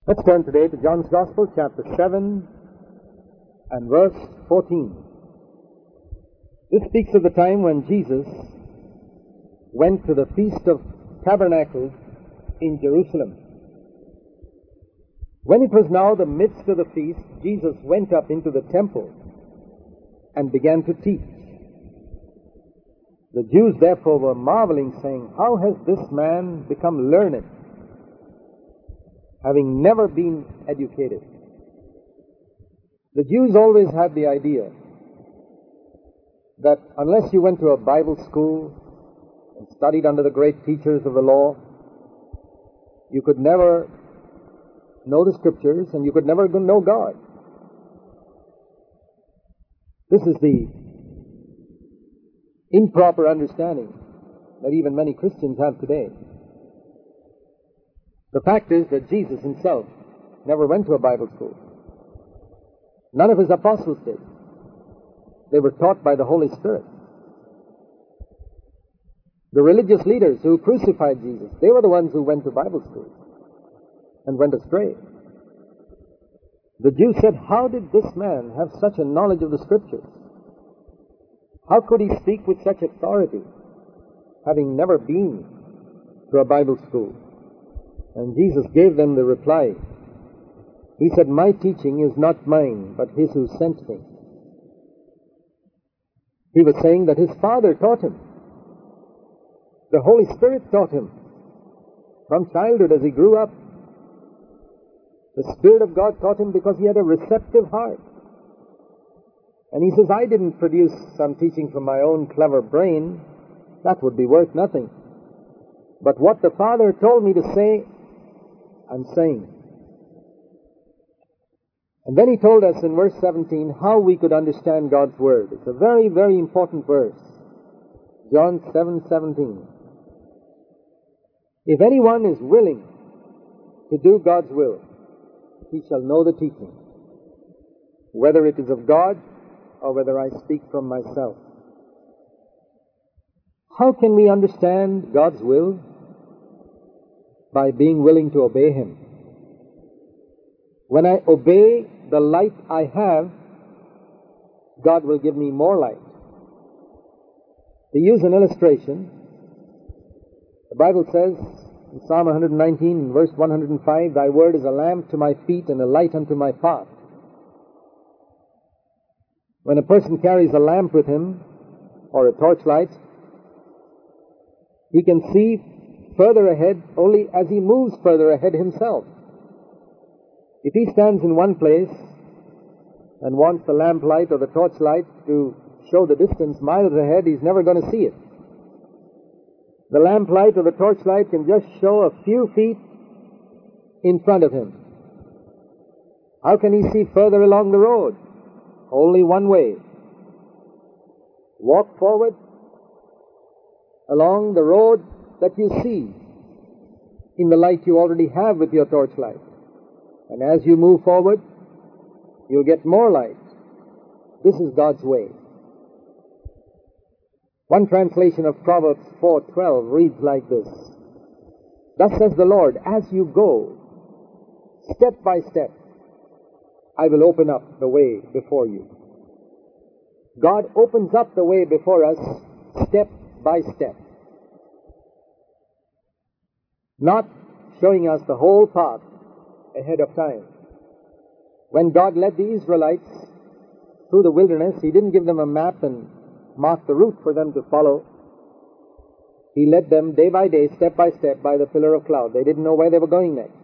Let's turn today to John's Gospel, chapter 7 and verse 14. This speaks of the time when Jesus went to the Feast of Tabernacles in Jerusalem. When it was now the midst of the feast, Jesus went up into the temple and began to teach. The Jews therefore were marveling, saying, "How has this man become learned, having never been educated?" The Jews always had the idea that unless you went to a Bible school and studied under the great teachers of the law, you could never know the Scriptures and you could never know God. This is the improper understanding that even many Christians have today. The fact is that Jesus himself never went to a Bible school. None of his apostles did. They were taught by the Holy Spirit. The religious leaders who crucified Jesus, they were the ones who went to Bible school and went astray. The Jews said, "How did this man have such a knowledge of the Scriptures? How could he speak with such authority, having never been to a Bible school?" And Jesus gave them the reply. He said, "My teaching is not mine, but his who sent me." He was saying that his Father taught him. The Holy Spirit taught him from childhood as he grew up. The Spirit of God taught him because he had a receptive heart. And he says, "I didn't produce some teaching from my own clever brain. That would be worth nothing. But what the Father told me to say, I'm saying." And then he told us in verse 17 how we could understand God's Word. It's a very, very important verse. John 7:17. "If anyone is willing to do God's will, he shall know the teaching, whether it is of God or whether I speak from myself." How can we understand God's will? By being willing to obey Him. When I obey the light I have, God will give me more light. To use an illustration, the Bible says in Psalm 119 and verse 105, "Thy word is a lamp to my feet and a light unto my path." When a person carries a lamp with him or a torchlight, he can see further ahead only as he moves further ahead himself. If he stands in one place and wants the lamplight or the torchlight to show the distance miles ahead, he's never going to see it. The lamplight or the torchlight can just show a few feet in front of him. How can he see further along the road? Only one way. Walk forward along the road that you see in the light you already have with your torchlight. And as you move forward, you'll get more light. This is God's way. One translation of Proverbs 4:12 reads like this: "Thus says the Lord, as you go, step by step, I will open up the way before you." God opens up the way before us step by step. Not showing us the whole path ahead of time. When God led the Israelites through the wilderness, He didn't give them a map and mark the route for them to follow. He led them day by day, step by step, by the pillar of cloud. They didn't know where they were going next.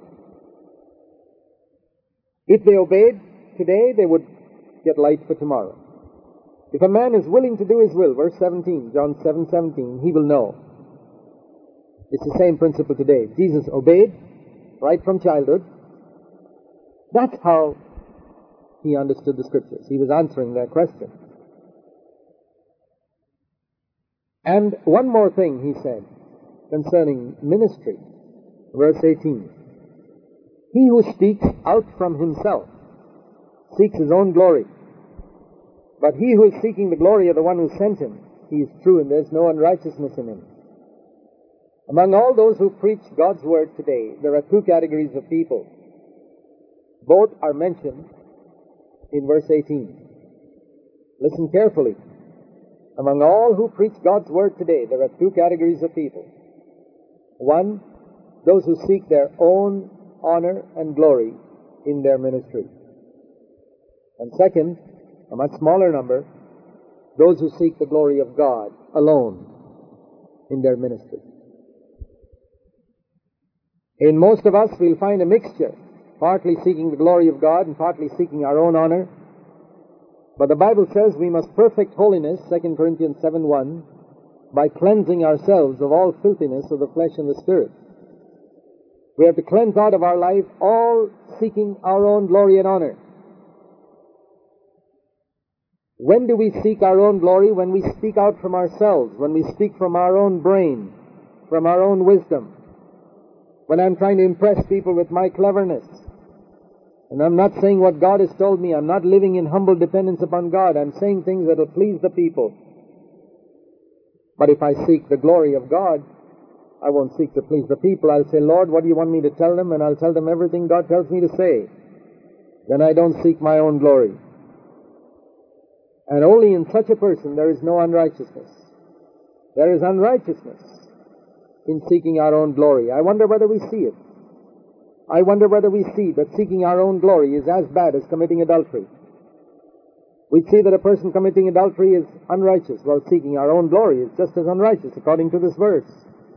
If they obeyed today, they would get light for tomorrow. If a man is willing to do His will, verse 17, John 7:17, he will know. It's the same principle today. Jesus obeyed right from childhood. That's how He understood the Scriptures. He was answering their question. And one more thing He said concerning ministry. Verse 18. "He who speaks out from himself seeks his own glory. But he who is seeking the glory of the one who sent him, he is true and there's no unrighteousness in him." Among all those who preach God's Word today, there are two categories of people. Both are mentioned in verse 18. Listen carefully. Among all who preach God's Word today, there are two categories of people. One, those who seek their own honor and glory in their ministry. And second, a much smaller number, those who seek the glory of God alone in their ministry. In most of us, we'll find a mixture, partly seeking the glory of God and partly seeking our own honor. But the Bible says we must perfect holiness, 2 Corinthians 7:1, by cleansing ourselves of all filthiness of the flesh and the spirit. We have to cleanse out of our life all seeking our own glory and honor. When do we seek our own glory? When we speak out from ourselves, when we speak from our own brain, from our own wisdom. When I'm trying to impress people with my cleverness. And I'm not saying what God has told me. I'm not living in humble dependence upon God. I'm saying things that will please the people. But if I seek the glory of God, I won't seek to please the people. I'll say, Lord, what do you want me to tell them? And I'll tell them everything God tells me to say. Then I don't seek my own glory. And only in such a person there is no unrighteousness. There is unrighteousness in seeking our own glory. I wonder whether we see it. I wonder whether we see that seeking our own glory is as bad as committing adultery. We see that a person committing adultery is unrighteous, while seeking our own glory is just as unrighteous, according to this verse.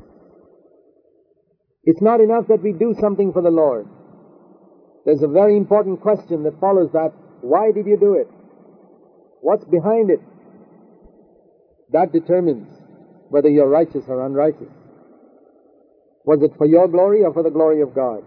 It's not enough that we do something for the Lord. There's a very important question that follows that. Why did you do it? What's behind it? That determines whether you're righteous or unrighteous. Was it for your glory or for the glory of God?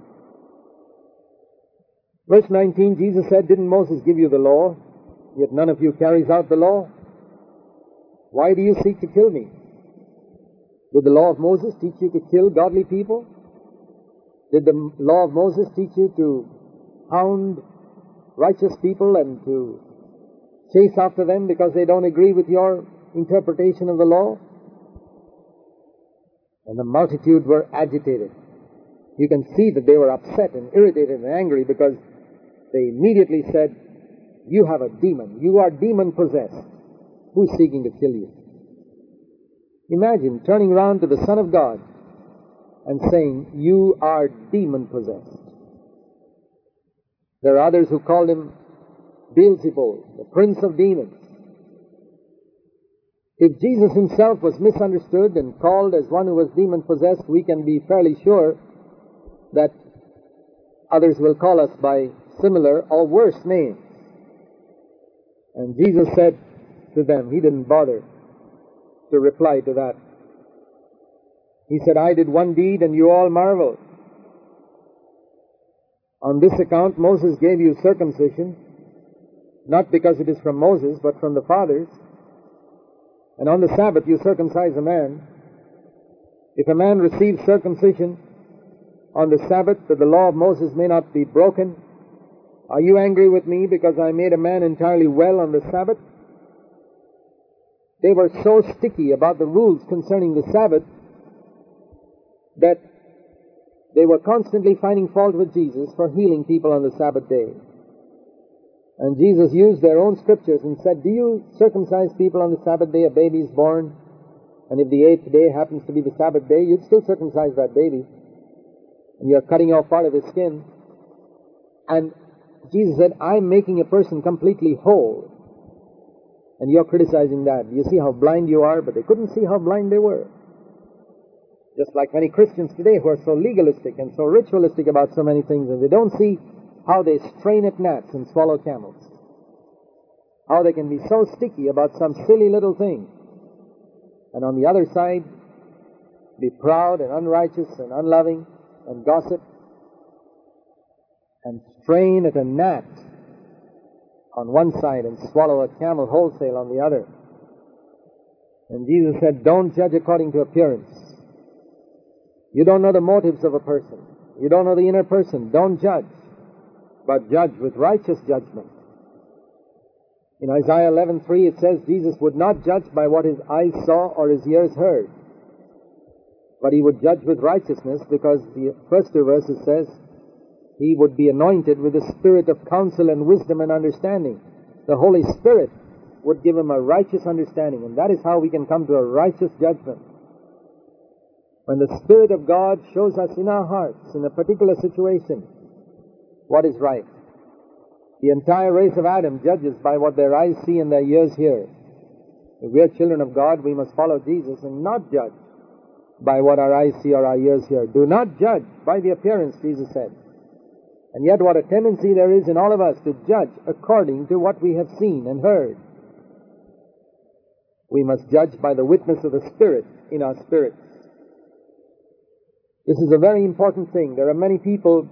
Verse 19, Jesus said, didn't Moses give you the law? Yet none of you carries out the law. Why do you seek to kill me? Did the law of Moses teach you to kill godly people? Did the law of Moses teach you to hound righteous people and to chase after them because they don't agree with your interpretation of the law? And the multitude were agitated. You can see that they were upset and irritated and angry because they immediately said, you have a demon. You are demon-possessed. Who's seeking to kill you? Imagine turning around to the Son of God and saying, you are demon-possessed. There are others who called him Beelzebul, the prince of demons. If Jesus himself was misunderstood and called as one who was demon-possessed, we can be fairly sure that others will call us by similar or worse names. And Jesus said to them, he didn't bother to reply to that. He said, I did one deed and you all marvel. On this account Moses gave you circumcision, not because it is from Moses, but from the fathers. And on the Sabbath you circumcise a man. If a man receives circumcision on the Sabbath, that the law of Moses may not be broken, are you angry with me because I made a man entirely well on the Sabbath? They were so sticky about the rules concerning the Sabbath that they were constantly finding fault with Jesus for healing people on the Sabbath day. And Jesus used their own scriptures and said, do you circumcise people on the Sabbath day a baby is born? And if the 8th day happens to be the Sabbath day, you'd still circumcise that baby. And you're cutting off part of his skin. And Jesus said, I'm making a person completely whole. And you're criticizing that. You see how blind you are? But they couldn't see how blind they were. Just like many Christians today who are so legalistic and so ritualistic about so many things, and they don't see how they strain at gnats and swallow camels. How they can be so sticky about some silly little thing. And on the other side, be proud and unrighteous and unloving and gossip and strain at a gnat on one side and swallow a camel wholesale on the other. And Jesus said, don't judge according to appearance. You don't know the motives of a person. You don't know the inner person. Don't judge, but judge with righteous judgment. In Isaiah 11:3 it says Jesus would not judge by what his eyes saw or his ears heard, but he would judge with righteousness, because the first two verses says, he would be anointed with the spirit of counsel and wisdom and understanding. The Holy Spirit would give him a righteous understanding, and that is how we can come to a righteous judgment. When the Spirit of God shows us in our hearts, in a particular situation, what is right. The entire race of Adam judges by what their eyes see and their ears hear. If we are children of God, we must follow Jesus and not judge by what our eyes see or our ears hear. Do not judge by the appearance, Jesus said. And yet what a tendency there is in all of us to judge according to what we have seen and heard. We must judge by the witness of the Spirit in our spirits. This is a very important thing. There are many people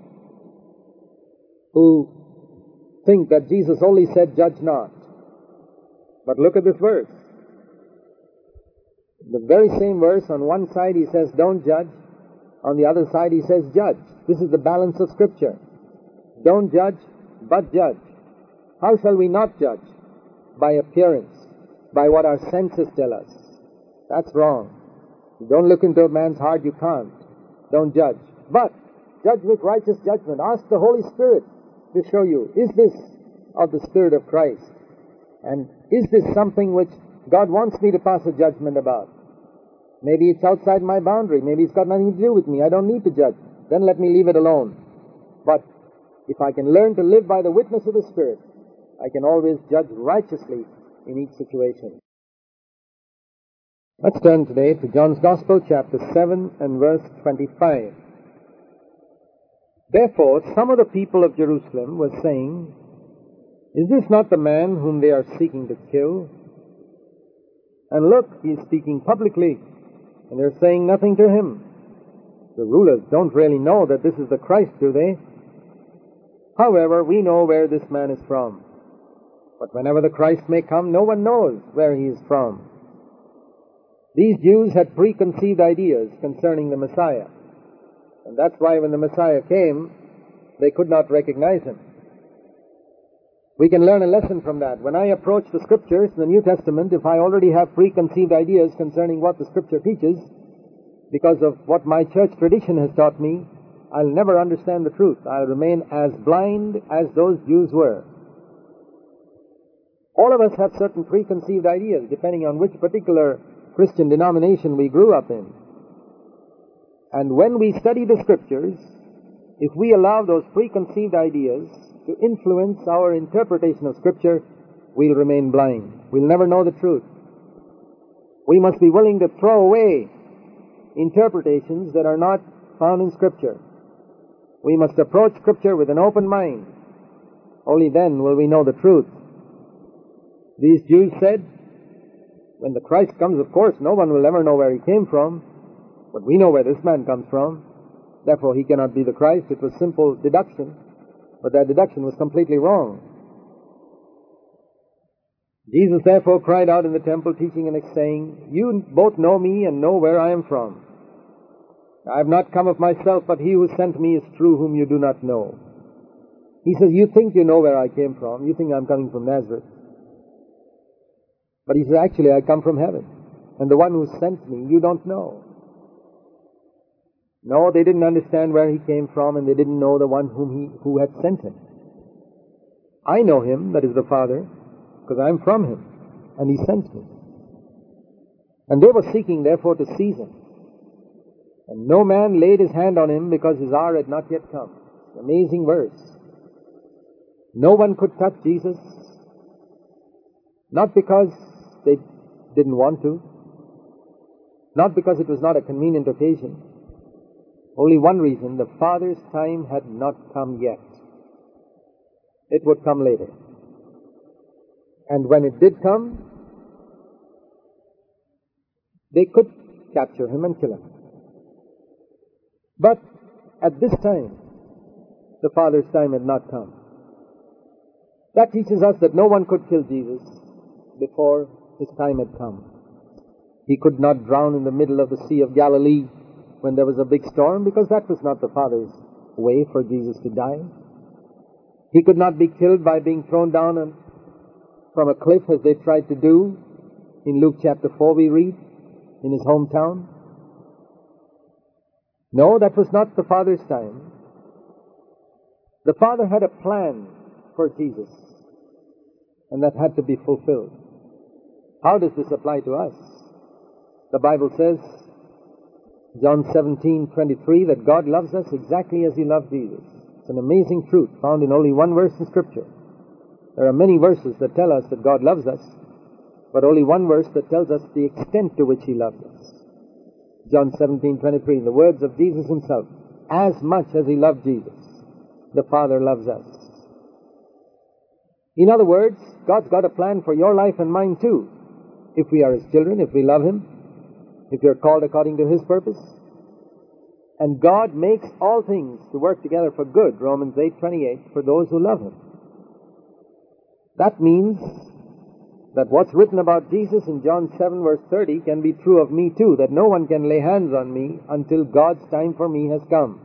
who think that Jesus only said, judge not. But look at this verse. The very same verse, on one side he says, don't judge. On the other side he says, judge. This is the balance of Scripture. Don't judge, but judge. How shall we not judge? By appearance, by what our senses tell us. That's wrong. You don't look into a man's heart, you can't. Don't judge. But judge with righteous judgment. Ask the Holy Spirit to show you, is this of the Spirit of Christ? And is this something which God wants me to pass a judgment about? Maybe it's outside my boundary. Maybe it's got nothing to do with me. I don't need to judge. Then let me leave it alone. But if I can learn to live by the witness of the Spirit, I can always judge righteously in each situation. Let's turn today to John's Gospel, chapter 7 and verse 25. Therefore, some of the people of Jerusalem were saying, is this not the man whom they are seeking to kill? And look, he is speaking publicly, and they're saying nothing to him. The rulers don't really know that this is the Christ, do they? However, we know where this man is from. But whenever the Christ may come, no one knows where he is from. These Jews had preconceived ideas concerning the Messiah. And that's why when the Messiah came, they could not recognize him. We can learn a lesson from that. When I approach the Scriptures, the New Testament, if I already have preconceived ideas concerning what the Scripture teaches, because of what my church tradition has taught me, I'll never understand the truth. I'll remain as blind as those Jews were. All of us have certain preconceived ideas, depending on which particular Christian denomination we grew up in. And when we study the Scriptures, if we allow those preconceived ideas to influence our interpretation of Scripture, we'll remain blind. We'll never know the truth. We must be willing to throw away interpretations that are not found in Scripture. We must approach Scripture with an open mind. Only then will we know the truth. These Jews said, when the Christ comes, of course, no one will ever know where he came from, but we know where this man comes from. Therefore, he cannot be the Christ. It was simple deduction, but that deduction was completely wrong. Jesus therefore cried out in the temple, teaching and saying, you both know me and know where I am from. I have not come of myself, but he who sent me is true, whom you do not know. He says, you think you know where I came from. You think I'm coming from Nazareth. But he says, actually, I come from heaven. And the one who sent me, you don't know. No, they didn't understand where he came from, and they didn't know the one who had sent him. I know him, that is the Father, because I'm from him, and he sent me. And they were seeking, therefore, to seize him. And no man laid his hand on him because his hour had not yet come. Amazing verse. No one could touch Jesus, not because they didn't want to, not because it was not a convenient occasion. Only one reason: the Father's time had not come yet. It would come later. And when it did come, they could capture him and kill him. But at this time, the Father's time had not come. That teaches us that no one could kill Jesus before his time had come. He could not drown in the middle of the Sea of Galilee when there was a big storm, because that was not the Father's way for Jesus to die. He could not be killed by being thrown down from a cliff, as they tried to do in Luke chapter 4, we read, in his hometown. No, that was not the Father's time. The Father had a plan for Jesus, and that had to be fulfilled. How does this apply to us? The Bible says, John 17:23, that God loves us exactly as He loved Jesus. It's an amazing truth found in only one verse in Scripture. There are many verses that tell us that God loves us, but only one verse that tells us the extent to which He loves us. John 17:23, in the words of Jesus Himself, as much as He loved Jesus, the Father loves us. In other words, God's got a plan for your life and mine too. If we are His children, if we love Him, if we are called according to His purpose. And God makes all things to work together for good, Romans 8:28, for those who love Him. That means that what's written about Jesus in John 7 verse 30 can be true of me too, that no one can lay hands on me until God's time for me has come.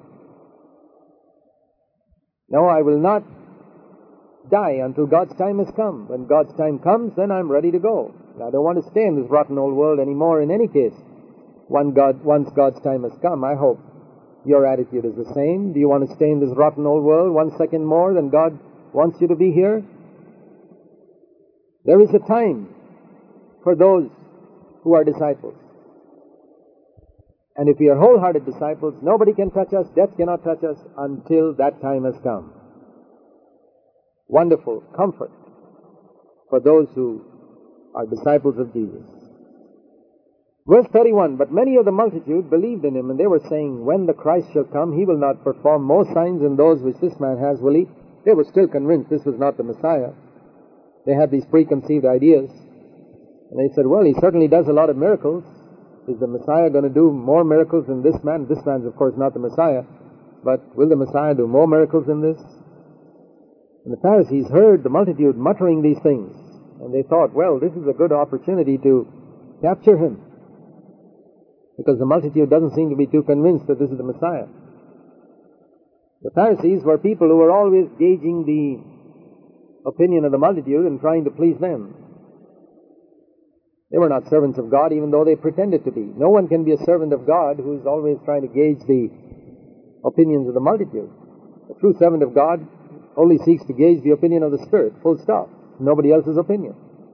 No, I will not die until God's time has come. When God's time comes, then I'm ready to go. I don't want to stay in this rotten old world anymore in any case. Once God's time has come, I hope your attitude is the same. Do you want to stay in this rotten old world 1 second more than God wants you to be here? There is a time for those who are disciples. And if we are wholehearted disciples, nobody can touch us, death cannot touch us until that time has come. Wonderful comfort for those who are disciples of Jesus. Verse 31, but many of the multitude believed in Him, and they were saying, when the Christ shall come, He will not perform more signs than those which this man has, will He? They were still convinced this was not the Messiah. They had these preconceived ideas. And they said, well, He certainly does a lot of miracles. Is the Messiah going to do more miracles than this man? This man's, of course, not the Messiah. But will the Messiah do more miracles than this? And the Pharisees heard the multitude muttering these things. And they thought, well, this is a good opportunity to capture Him, because the multitude doesn't seem to be too convinced that this is the Messiah. The Pharisees were people who were always gauging the opinion of the multitude and trying to please them. They were not servants of God, even though they pretended to be. No one can be a servant of God who is always trying to gauge the opinions of the multitude. A true servant of God only seeks to gauge the opinion of the Spirit, full stop. Nobody else's opinion.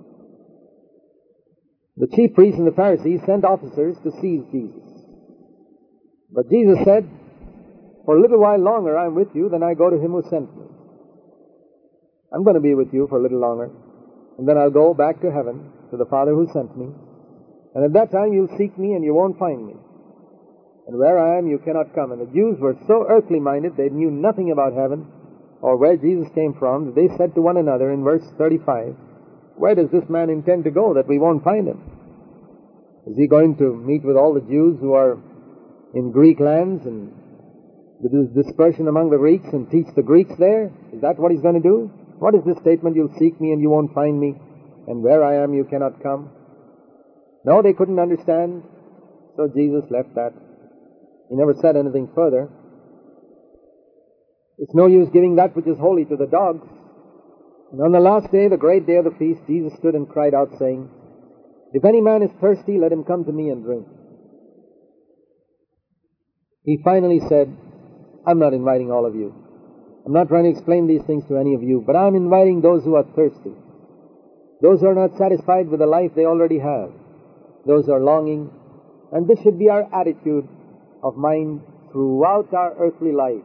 The chief priests and the Pharisees sent officers to seize Jesus. But Jesus said, for a little while longer I am with you, then I go to Him who sent me. I'm going to be with you for a little longer, and then I'll go back to heaven to the Father who sent me. And at that time you'll seek me and you won't find me. And where I am you cannot come. And the Jews were so earthly minded, they knew nothing about heaven or where Jesus came from, that they said to one another in verse 35, where does this man intend to go that we won't find Him? Is He going to meet with all the Jews who are in Greek lands and the dispersion among the Greeks and teach the Greeks there? Is that what He's going to do? What is this statement, you'll seek me and you won't find me, and where I am you cannot come? No, they couldn't understand, so Jesus left that. He never said anything further. It's no use giving that which is holy to the dogs. And on the last day, the great day of the feast, Jesus stood and cried out, saying, if any man is thirsty, let him come to me and drink. He finally said, I'm not inviting all of you. I'm not trying to explain these things to any of you, but I'm inviting those who are thirsty. Those who are not satisfied with the life they already have. Those who are longing. And this should be our attitude of mind throughout our earthly life.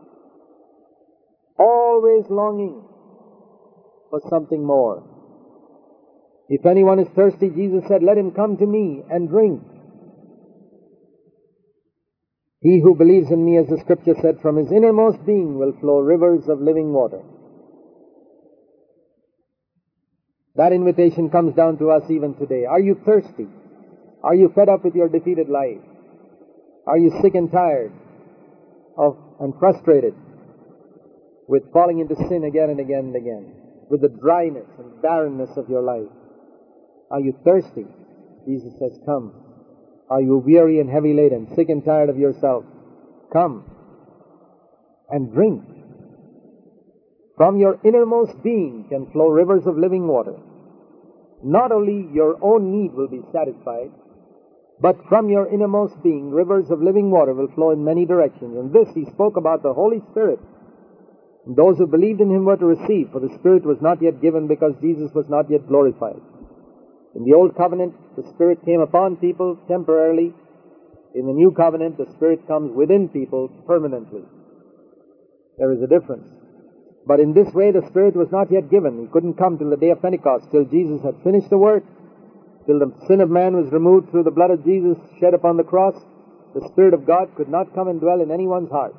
Always longing for something more. If anyone is thirsty, Jesus said, let him come to me and drink. He who believes in me, as the Scripture said, from his innermost being will flow rivers of living water. That invitation comes down to us even today. Are you thirsty? Are you fed up with your defeated life? Are you sick and tired of and frustrated with falling into sin again and again and again, with the dryness and barrenness of your life? Are you thirsty? Jesus says, come. Are you weary and heavy laden, sick and tired of yourself? Come and drink. From your innermost being can flow rivers of living water. Not only your own need will be satisfied, but from your innermost being, rivers of living water will flow in many directions. And this, He spoke about the Holy Spirit. Those who believed in him were to receive, for the Spirit was not yet given because Jesus was not yet glorified. In the Old Covenant, the Spirit came upon people temporarily. In the New Covenant, the Spirit comes within people permanently. There is a difference. But in this way, the Spirit was not yet given. He couldn't come till the day of Pentecost, till Jesus had finished the work, till the sin of man was removed through the blood of Jesus shed upon the cross. The Spirit of God could not come and dwell in anyone's heart.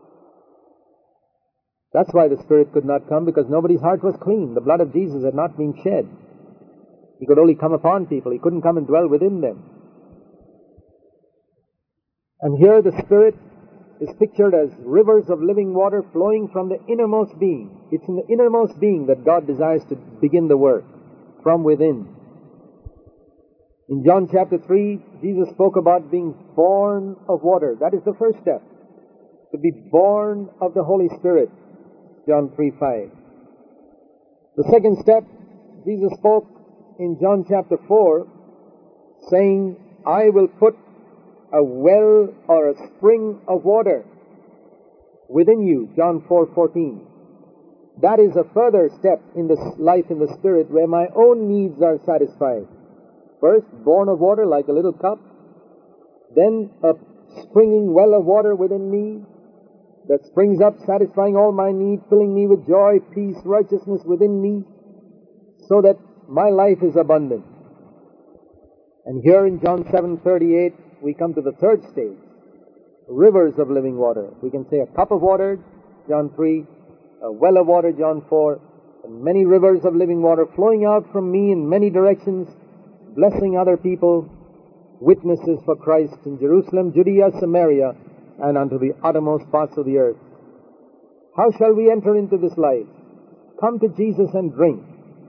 That's why the Spirit could not come, because nobody's heart was clean. The blood of Jesus had not been shed. He could only come upon people. He couldn't come and dwell within them. And here the Spirit is pictured as rivers of living water flowing from the innermost being. It's in the innermost being that God desires to begin the work, from within. In John chapter 3, Jesus spoke about being born of water. That is the first step, to be born of the Holy Spirit. John 3:5. The second step, Jesus spoke in John chapter 4, saying, I will put a well or a spring of water within you. John 4:14. That is a further step in this life in the Spirit, where my own needs are satisfied. First, born of water like a little cup. Then a springing well of water within me that springs up, satisfying all my need, filling me with joy, peace, righteousness within me, so that my life is abundant. And here in John 7:38, we come to the third stage, rivers of living water. We can say a cup of water, John 3, a well of water, John 4, and many rivers of living water flowing out from me in many directions, blessing other people, witnesses for Christ in Jerusalem, Judea, Samaria, and unto the uttermost parts of the earth. How shall we enter into this life? Come to Jesus and drink.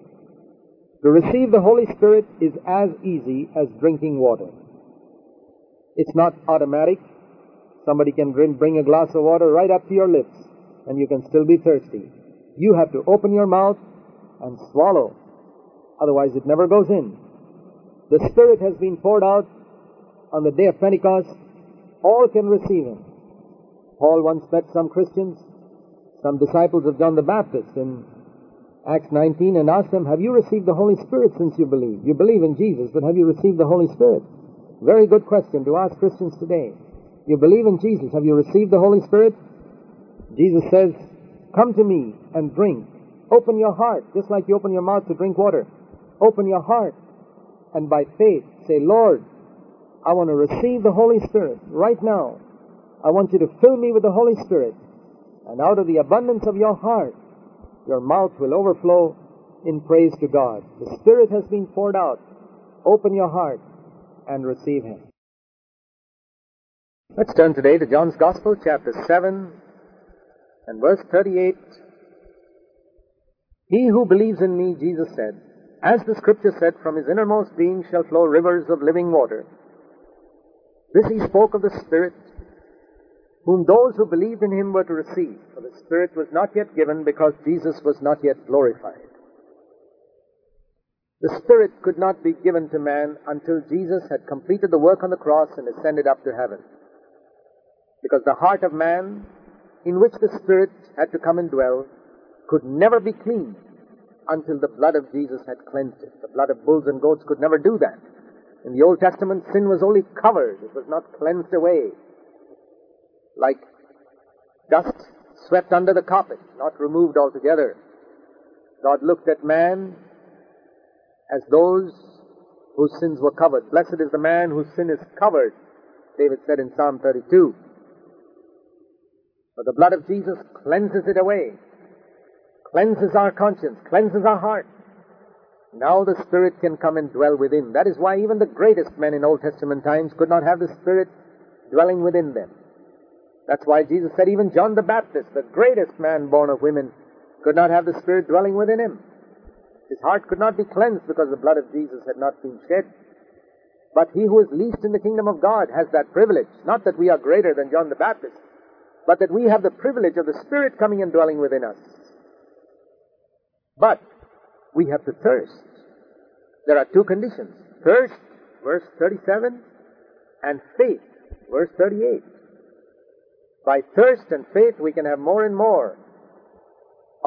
To receive the Holy Spirit is as easy as drinking water. It's not automatic. Somebody can bring a glass of water right up to your lips, and you can still be thirsty. You have to open your mouth and swallow. Otherwise it never goes in. The Spirit has been poured out on the day of Pentecost. All can receive Him. Paul once met some Christians, some disciples of John the Baptist in Acts 19, and asked them, have you received the Holy Spirit since you believe? You believe in Jesus, but have you received the Holy Spirit? Very good question to ask Christians today. You believe in Jesus, have you received the Holy Spirit? Jesus says, come to me and drink. Open your heart, just like you open your mouth to drink water. Open your heart, and by faith say, Lord, I want to receive the Holy Spirit right now. I want you to fill me with the Holy Spirit. And out of the abundance of your heart, your mouth will overflow in praise to God. The Spirit has been poured out. Open your heart and receive Him. Let's turn today to John's Gospel, chapter 7 and verse 38. He who believes in me, Jesus said, as the Scripture said, from his innermost being shall flow rivers of living water. This he spoke of the Spirit, whom those who believed in him were to receive. For the Spirit was not yet given because Jesus was not yet glorified. The Spirit could not be given to man until Jesus had completed the work on the cross and ascended up to heaven. Because the heart of man, in which the Spirit had to come and dwell, could never be clean until the blood of Jesus had cleansed it. The blood of bulls and goats could never do that. In the Old Testament, sin was only covered. It was not cleansed away. Like dust swept under the carpet, not removed altogether. God looked at man as those whose sins were covered. Blessed is the man whose sin is covered, David said in Psalm 32. But the blood of Jesus cleanses it away, cleanses our conscience, cleanses our heart. Now the Spirit can come and dwell within. That is why even the greatest men in Old Testament times could not have the Spirit dwelling within them. That's why Jesus said even John the Baptist, the greatest man born of women, could not have the Spirit dwelling within him. His heart could not be cleansed because the blood of Jesus had not been shed. But he who is least in the kingdom of God has that privilege. Not that we are greater than John the Baptist, but that we have the privilege of the Spirit coming and dwelling within us. But we have to thirst. There are two conditions. Thirst, verse 37, and faith, verse 38. By thirst and faith we can have more and more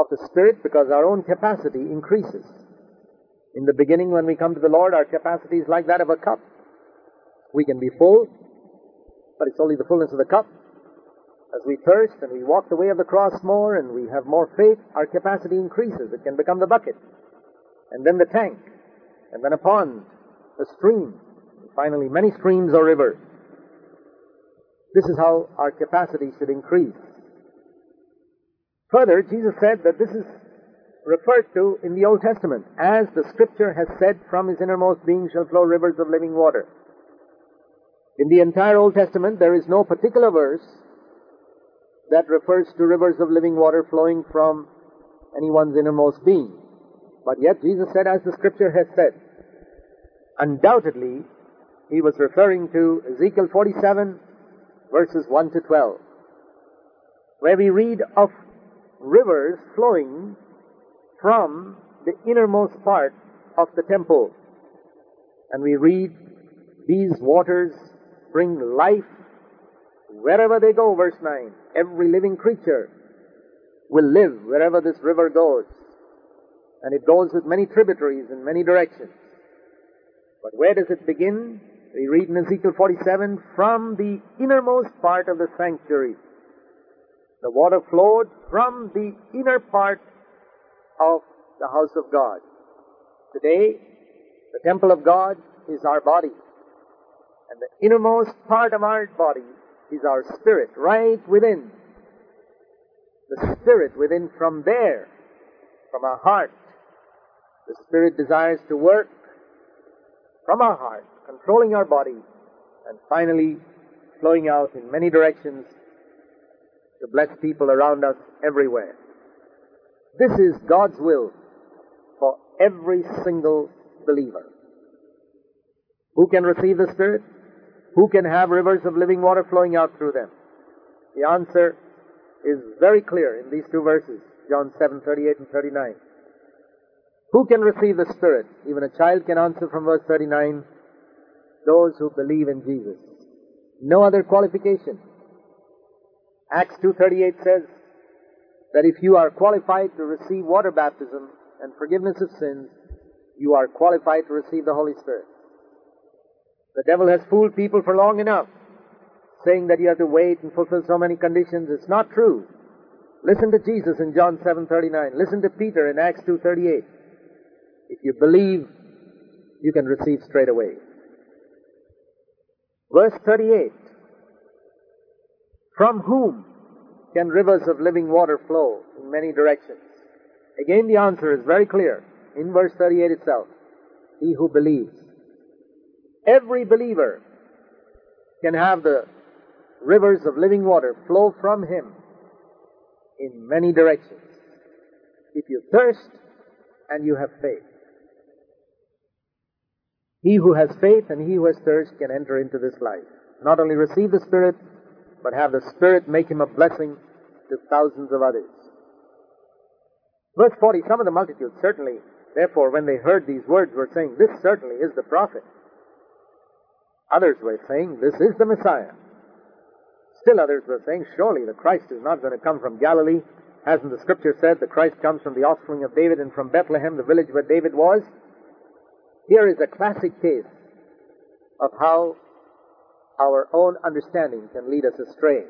of the Spirit because our own capacity increases. In the beginning, when we come to the Lord, our capacity is like that of a cup. We can be full, but it's only the fullness of the cup. As we thirst and we walk the way of the cross more and we have more faith, our capacity increases. It can become the bucket, and then the tank, and then a pond, a stream, and finally many streams or rivers. This is how our capacity should increase. Further, Jesus said that this is referred to in the Old Testament, as the Scripture has said, from his innermost being shall flow rivers of living water. In the entire Old Testament, there is no particular verse that refers to rivers of living water flowing from anyone's innermost being. But yet Jesus said, as the Scripture has said. Undoubtedly, he was referring to Ezekiel 47, verses 1 to 12, where we read of rivers flowing from the innermost part of the temple. And we read, these waters bring life wherever they go, verse 9. Every living creature will live wherever this river goes. And it goes with many tributaries in many directions. But where does it begin? We read in Ezekiel 47, from the innermost part of the sanctuary. The water flowed from the inner part of the house of God. Today, the temple of God is our body. And the innermost part of our body is our spirit, right within. The spirit within, from there, from our heart. The Spirit desires to work from our heart, controlling our body, and finally flowing out in many directions to bless people around us everywhere. This is God's will for every single believer. Who can receive the Spirit? Who can have rivers of living water flowing out through them? The answer is very clear in these two verses, John 7:38 and 39. Who can receive the Spirit? Even a child can answer from verse 39, those who believe in Jesus. No other qualification. Acts 2:38 says that if you are qualified to receive water baptism and forgiveness of sins, you are qualified to receive the Holy Spirit. The devil has fooled people for long enough, saying that you have to wait and fulfill so many conditions. It's not true. Listen to Jesus in John 7:39. Listen to Peter in Acts 2:38. If you believe, you can receive straight away. Verse 38. From whom can rivers of living water flow in many directions? Again, the answer is very clear in verse 38 itself. He who believes. Every believer can have the rivers of living water flow from him in many directions. If you thirst and you have faith. He who has faith and he who has thirst can enter into this life. Not only receive the Spirit, but have the Spirit make him a blessing to thousands of others. Verse 40, some of the multitude certainly, therefore, when they heard these words, were saying, this certainly is the prophet. Others were saying, this is the Messiah. Still others were saying, surely the Christ is not going to come from Galilee. Hasn't the Scripture said the Christ comes from the offspring of David and from Bethlehem, the village where David was? Here is a classic case of how our own understanding can lead us astray.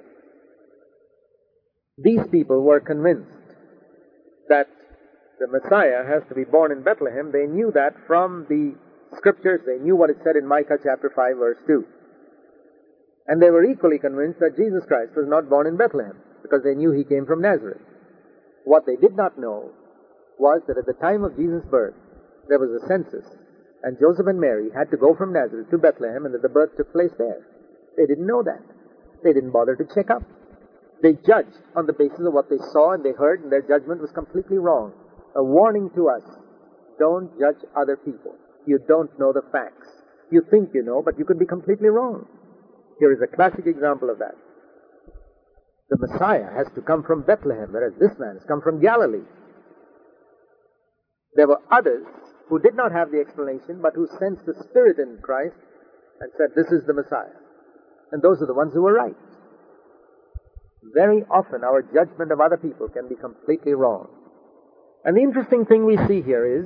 These people were convinced that the Messiah has to be born in Bethlehem. They knew that from the Scriptures. They knew what it said in Micah chapter 5, verse 2. And they were equally convinced that Jesus Christ was not born in Bethlehem, because they knew he came from Nazareth. What they did not know was that at the time of Jesus' birth, there was a census, and Joseph and Mary had to go from Nazareth to Bethlehem, and that the birth took place there. They didn't know that. They didn't bother to check up. They judged on the basis of what they saw and they heard, and their judgment was completely wrong. A warning to us, don't judge other people. You don't know the facts. You think you know, but you could be completely wrong. Here is a classic example of that. The Messiah has to come from Bethlehem, whereas this man has come from Galilee. There were others who did not have the explanation, but who sensed the Spirit in Christ and said, this is the Messiah. And those are the ones who were right. Very often our judgment of other people can be completely wrong. And the interesting thing we see here is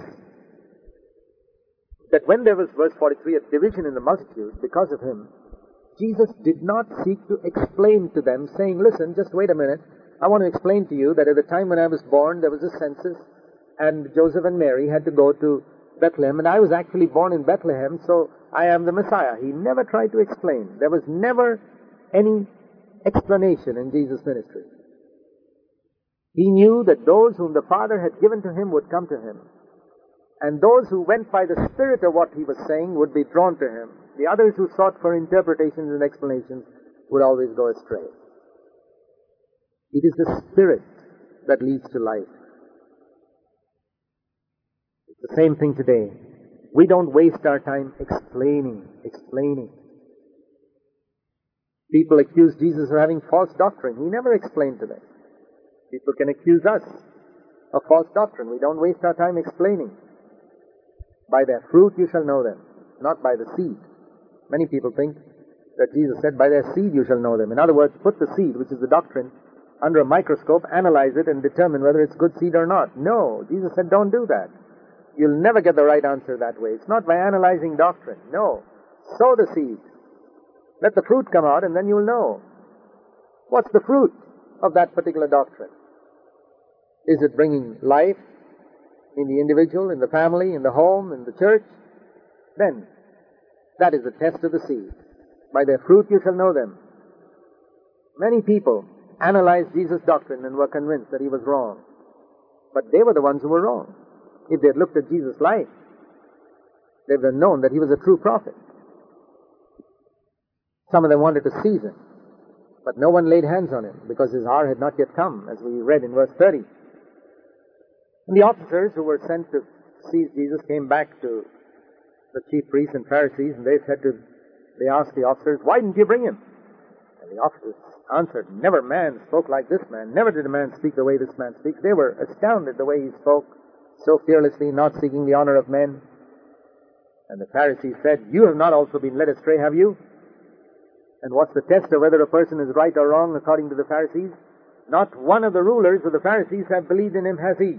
that when there was, verse 43, a division in the multitude because of him, Jesus did not seek to explain to them, saying, listen, just wait a minute. I want to explain to you that at the time when I was born, there was a census, and Joseph and Mary had to go to Bethlehem, and I was actually born in Bethlehem, so I am the Messiah. He never tried to explain. There was never any explanation in Jesus' ministry. He knew that those whom the Father had given to him would come to him, and those who went by the spirit of what he was saying would be drawn to him. The others who sought for interpretations and explanations would always go astray. It is the Spirit that leads to life. It's the same thing today. We don't waste our time explaining. People accuse Jesus of having false doctrine. He never explained to them. People can accuse us of false doctrine. We don't waste our time explaining. By their fruit you shall know them, not by the seed. Many people think that Jesus said, by their seed you shall know them. In other words, put the seed, which is the doctrine, under a microscope, analyze it, and determine whether it's good seed or not. No, Jesus said, don't do that. You'll never get the right answer that way. It's not by analyzing doctrine. No. Sow the seed. Let the fruit come out, and then you'll know. What's the fruit of that particular doctrine? Is it bringing life in the individual, in the family, in the home, in the church? Then, that is the test of the seed. By their fruit you shall know them. Many people analyzed Jesus' doctrine and were convinced that he was wrong. But they were the ones who were wrong. If they had looked at Jesus' life, they would have known that he was a true prophet. Some of them wanted to seize him, but no one laid hands on him because his hour had not yet come, as we read in verse 30. And the officers who were sent to seize Jesus came back to the chief priests and Pharisees, and they asked the officers, why didn't you bring him? And the officers answered, never man spoke like this man. Never did a man speak the way this man speaks. They were astounded the way he spoke, so fearlessly, not seeking the honor of men. And the Pharisees said, you have not also been led astray, have you? And what's the test of whether a person is right or wrong according to the Pharisees? Not one of the rulers of the Pharisees have believed in him, has he?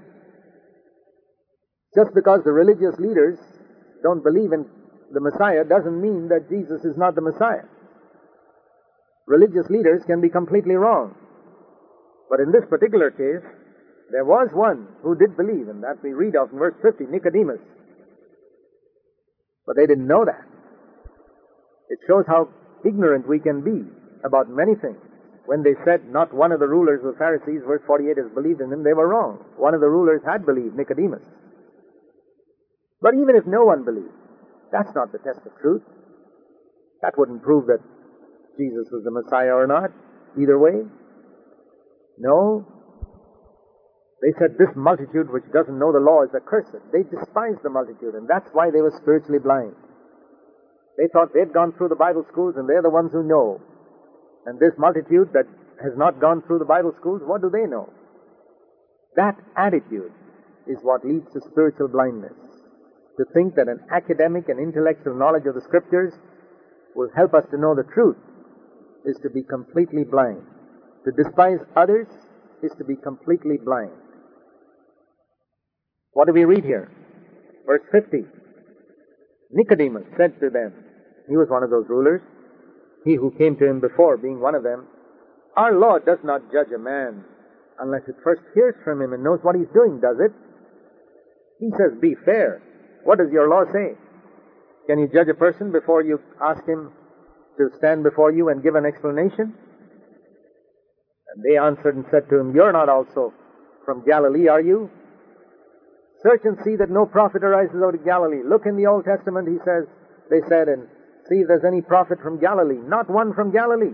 Just because the religious leaders don't believe in the Messiah doesn't mean that Jesus is not the Messiah. Religious leaders can be completely wrong. But in this particular case, there was one who did believe, and that we read of in verse 50, Nicodemus. But they didn't know that. It shows how ignorant we can be about many things. When they said not one of the rulers of the Pharisees, verse 48, has believed in him, they were wrong. One of the rulers had believed, Nicodemus. But even if no one believed, that's not the test of truth. That wouldn't prove that Jesus was the Messiah or not, either way. No. They said this multitude which doesn't know the law is accursed. They despised the multitude, and that's why they were spiritually blind. They thought they'd gone through the Bible schools and they're the ones who know. And this multitude that has not gone through the Bible schools, what do they know? That attitude is what leads to spiritual blindness. To think that an academic and intellectual knowledge of the Scriptures will help us to know the truth is to be completely blind. To despise others is to be completely blind. What do we read here? Verse 50. Nicodemus said to them, he was one of those rulers, he who came to him before being one of them, our law does not judge a man unless it first hears from him and knows what he's doing, does it? He says, be fair. What does your law say? Can you judge a person before you ask him to stand before you and give an explanation? And they answered and said to him, you're not also from Galilee, are you? Search and see that no prophet arises out of Galilee. Look in the Old Testament, they said, and see if there's any prophet from Galilee. Not one from Galilee.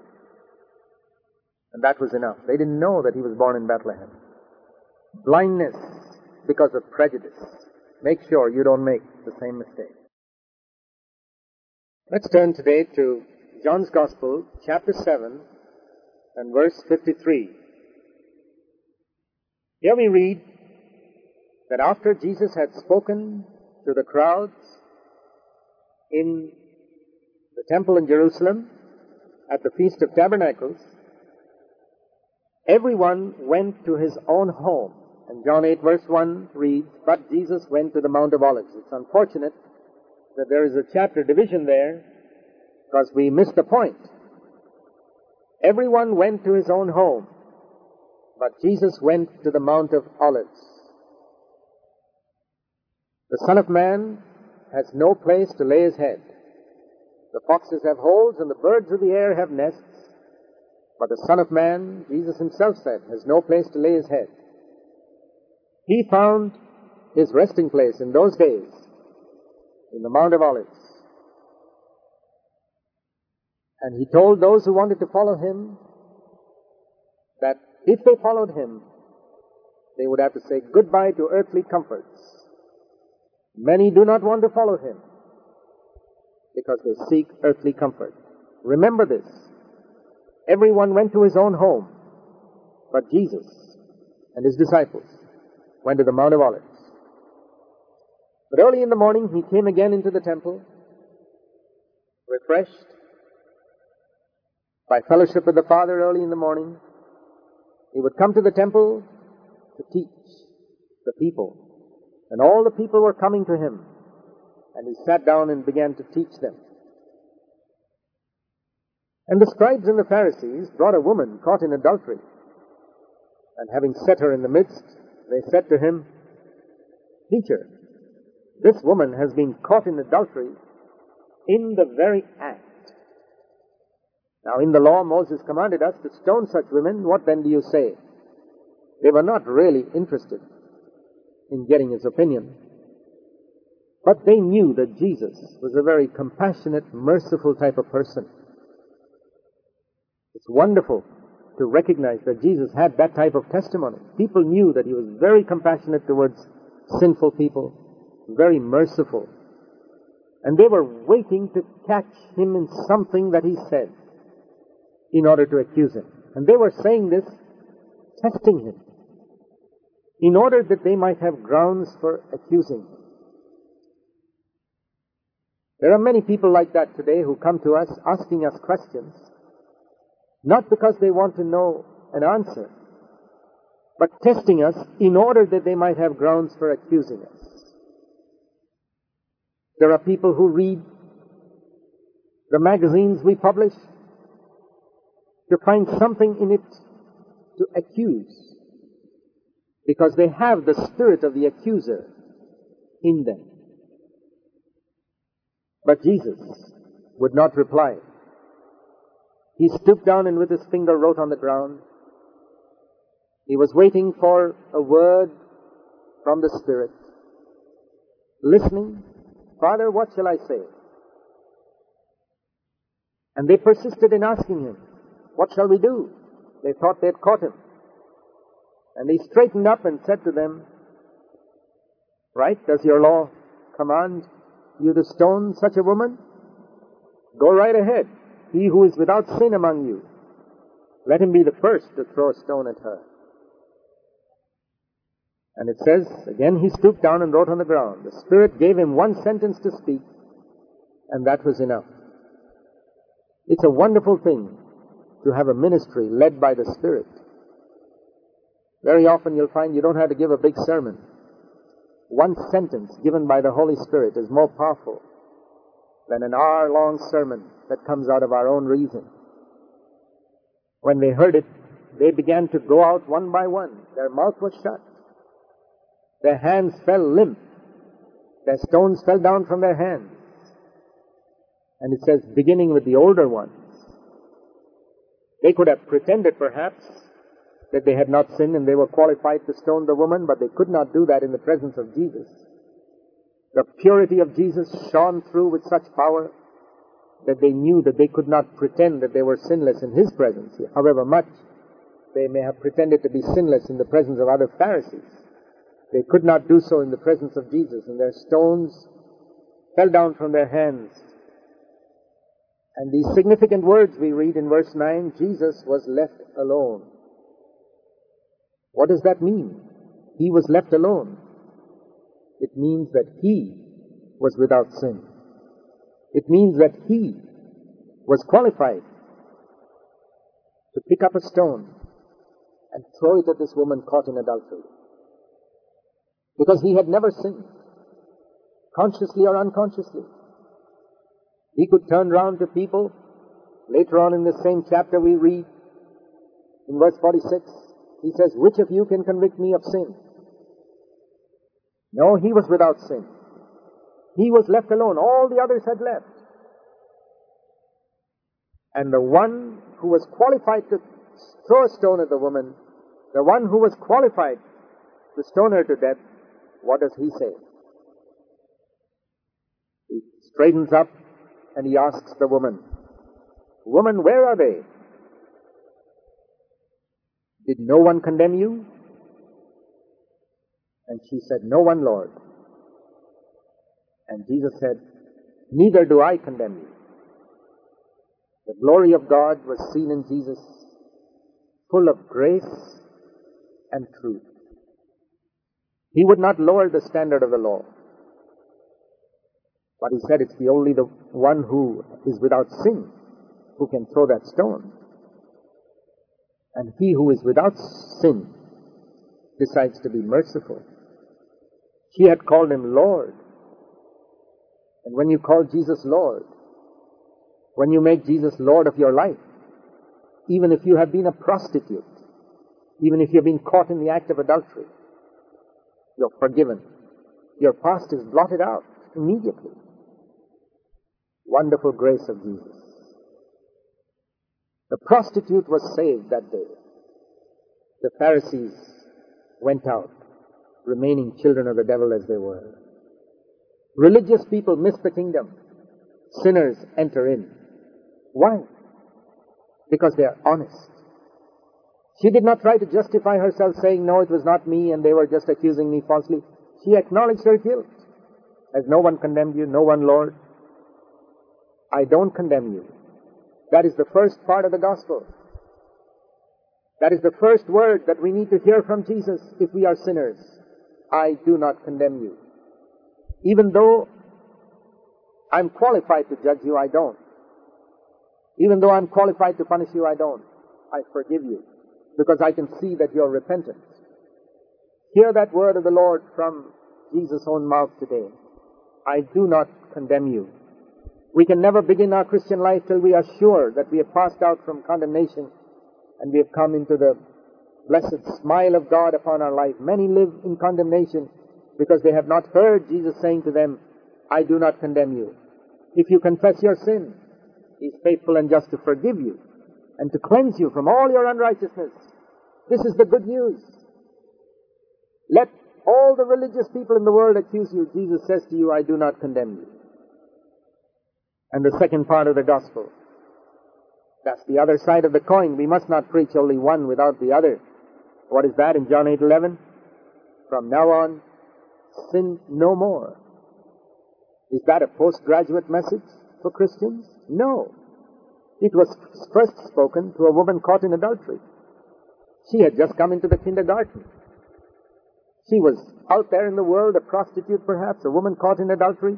And that was enough. They didn't know that he was born in Bethlehem. Blindness because of prejudice. Make sure you don't make the same mistake. Let's turn today to John's Gospel, chapter 7, and verse 53. Here we read that after Jesus had spoken to the crowds in the temple in Jerusalem at the Feast of Tabernacles, everyone went to his own home, And John 8 verse 1 reads, "But Jesus went to the Mount of Olives." It's unfortunate that there is a chapter division there because we missed the point. Everyone went to his own home, but Jesus went to the Mount of Olives. The Son of Man has no place to lay his head. The foxes have holes and the birds of the air have nests, but the Son of Man, Jesus himself said, has no place to lay his head. He found his resting place in those days in the Mount of Olives. And he told those who wanted to follow him that if they followed him, they would have to say goodbye to earthly comforts. Many do not want to follow him because they seek earthly comfort. Remember this. Everyone went to his own home, but Jesus and his disciples went to the Mount of Olives. But early in the morning, he came again into the temple, refreshed by fellowship with the Father early in the morning. He would come to the temple to teach the people. And all the people were coming to him. And he sat down and began to teach them. And the scribes and the Pharisees brought a woman caught in adultery. And having set her in the midst, they said to him, "Teacher, this woman has been caught in adultery in the very act." Now in the law, Moses commanded us to stone such women. What then do you say? They were not really interested in getting his opinion. But they knew that Jesus was a very compassionate, merciful type of person. It's wonderful to recognize that Jesus had that type of testimony. People knew that he was very compassionate towards sinful people, very merciful. And they were waiting to catch him in something that he said in order to accuse him. And they were saying this, testing him, in order that they might have grounds for accusing him. There are many people like that today who come to us asking us questions, not because they want to know an answer, but testing us in order that they might have grounds for accusing us. There are people who read the magazines we publish to find something in it to accuse, because they have the spirit of the accuser in them. But Jesus would not reply. He stooped down and with his finger wrote on the ground. He was waiting for a word from the Spirit, listening. "Father, what shall I say?" And they persisted in asking him, "What shall we do?" They thought they'd caught him. And he straightened up and said to them, "Right, does your law command you to stone such a woman? Go right ahead. He who is without sin among you, let him be the first to throw a stone at her." And it says, again he stooped down and wrote on the ground. The Spirit gave him one sentence to speak, and that was enough. It's a wonderful thing to have a ministry led by the Spirit. Very often you'll find you don't have to give a big sermon. One sentence given by the Holy Spirit is more powerful than an hour-long sermon that comes out of our own reason. When they heard it, they began to go out one by one. Their mouth was shut. Their hands fell limp. Their stones fell down from their hands. And it says, beginning with the older ones. They could have pretended, perhaps, that they had not sinned and they were qualified to stone the woman, but they could not do that in the presence of Jesus. The purity of Jesus shone through with such power that they knew that they could not pretend that they were sinless in his presence, however much they may have pretended to be sinless in the presence of other Pharisees. They could not do so in the presence of Jesus, and their stones fell down from their hands. And these significant words we read in verse 9, Jesus was left alone. What does that mean? He was left alone. It means that he was without sin. It means that he was qualified to pick up a stone and throw it at this woman caught in adultery. because he had never sinned, consciously or unconsciously. He could turn round to people. Later on in this same chapter we read, in verse 46, he says, which of you can convict me of sin? No, he was without sin. He was left alone. All the others had left. And the one who was qualified to throw a stone at the woman, the one who was qualified to stone her to death, what does he say? He straightens up and he asks the woman, woman, where are they? Did no one condemn you? And she said, no one, Lord. And Jesus said, neither do I condemn you. The glory of God was seen in Jesus, full of grace and truth. He would not lower the standard of the law, but he said it's only the one who is without sin who can throw that stone. And he who is without sin decides to be merciful. She had called him Lord. And when you call Jesus Lord, when you make Jesus Lord of your life, even if you have been a prostitute, even if you've been caught in the act of adultery, you're forgiven. Your past is blotted out immediately. Wonderful grace of Jesus. The prostitute was saved that day. The Pharisees went out, remaining children of the devil as they were. Religious people missed the kingdom. Sinners enter in. Why? Because they are honest. She did not try to justify herself saying, no, it was not me and they were just accusing me falsely. She acknowledged her guilt. Has no one condemned you? No one, Lord. I don't condemn you. That is the first part of the gospel. That is the first word that we need to hear from Jesus if we are sinners. I do not condemn you. Even though I'm qualified to judge you, I don't. Even though I'm qualified to punish you, I don't. I forgive you, because I can see that you're repentant. Hear that word of the Lord from Jesus' own mouth today. I do not condemn you. We can never begin our Christian life till we are sure that we have passed out from condemnation and we have come into the blessed smile of God upon our life. Many live in condemnation because they have not heard Jesus saying to them, I do not condemn you. If you confess your sin, He is faithful and just to forgive you and to cleanse you from all your unrighteousness. This is the good news. Let all the religious people in the world accuse you. Jesus says to you, I do not condemn you. And the second part of the gospel, that's the other side of the coin. We must not preach only one without the other. What is that in John 8:11? From now on, sin no more. Is that a postgraduate message for Christians? No. It was first spoken to a woman caught in adultery. She had just come into the kindergarten. She was out there in the world, a prostitute perhaps, a woman caught in adultery.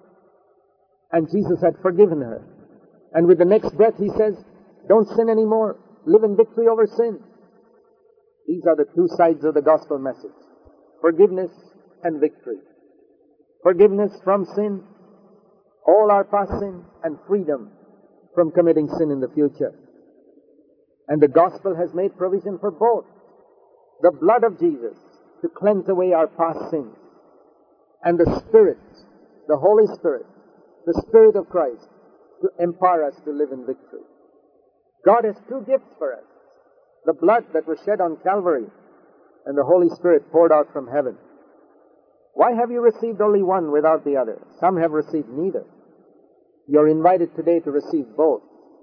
And Jesus had forgiven her. And with the next breath He says, don't sin anymore. Live in victory over sin. These are the two sides of the gospel message. Forgiveness and victory. Forgiveness from sin, all our past sin, and freedom from committing sin in the future. And the gospel has made provision for both. The blood of Jesus to cleanse away our past sins, and the Spirit, the Holy Spirit, the Spirit of Christ, to empower us to live in victory. God has two gifts for us. The blood that was shed on Calvary and the Holy Spirit poured out from heaven. Why have you received only one without the other? Some have received neither. You're invited today to receive both.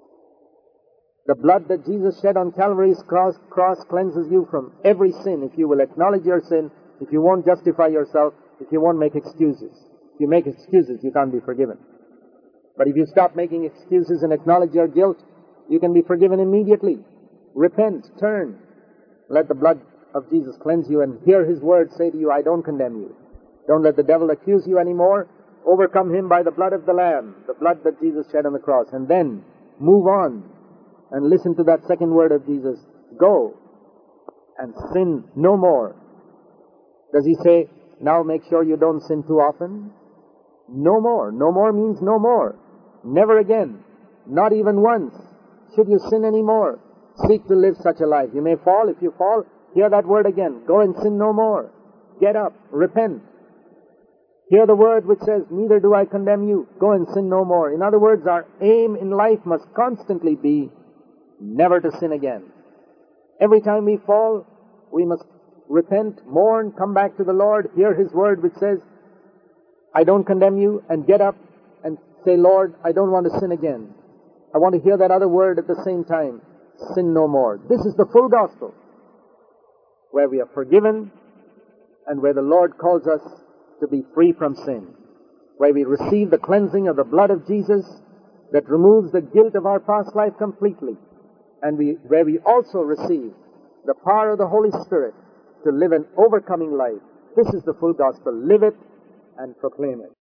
The blood that Jesus shed on Calvary's cross cleanses you from every sin. If you will acknowledge your sin, if you won't justify yourself, if you won't make excuses. If you make excuses, you can't be forgiven. But if you stop making excuses and acknowledge your guilt, you can be forgiven immediately. Repent, turn. Let the blood of Jesus cleanse you and hear His word say to you, I don't condemn you. Don't let the devil accuse you anymore. Overcome him by the blood of the Lamb, the blood that Jesus shed on the cross. And then move on and listen to that second word of Jesus. Go and sin no more. Does He say, now make sure you don't sin too often. No more. No more means no more. Never again. Not even once should you sin anymore. Seek to live such a life. You may fall. If you fall, hear that word again. Go and sin no more. Get up. Repent. Hear the word which says, neither do I condemn you. Go and sin no more. In other words, our aim in life must constantly be never to sin again. Every time we fall, we must repent, mourn, come back to the Lord, hear His word which says, I don't condemn you, and get up and say, Lord, I don't want to sin again. I want to hear that other word at the same time, sin no more. This is the full gospel, where we are forgiven and where the Lord calls us to be free from sin, where we receive the cleansing of the blood of Jesus that removes the guilt of our past life completely, and where we also receive the power of the Holy Spirit to live an overcoming life. This is the full gospel. Live it and proclaim it.